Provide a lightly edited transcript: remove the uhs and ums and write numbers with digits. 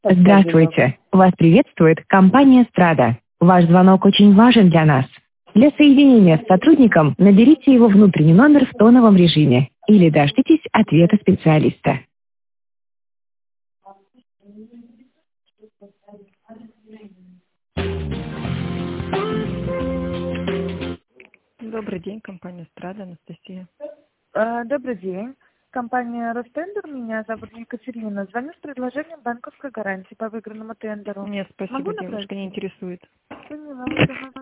Здравствуйте. Вас приветствует компания «Страда». Ваш звонок очень важен для нас. Для соединения с сотрудником наберите его внутренний номер в тоновом режиме или дождитесь ответа специалиста. Добрый день, компания «Страда», Анастасия. Добрый день. Компания «Ростендер». Меня зовут Екатерина. Звоню с предложением банковской гарантии по выигранному тендеру. Нет, спасибо, Могу девушка, набрать? не интересует. Поняла.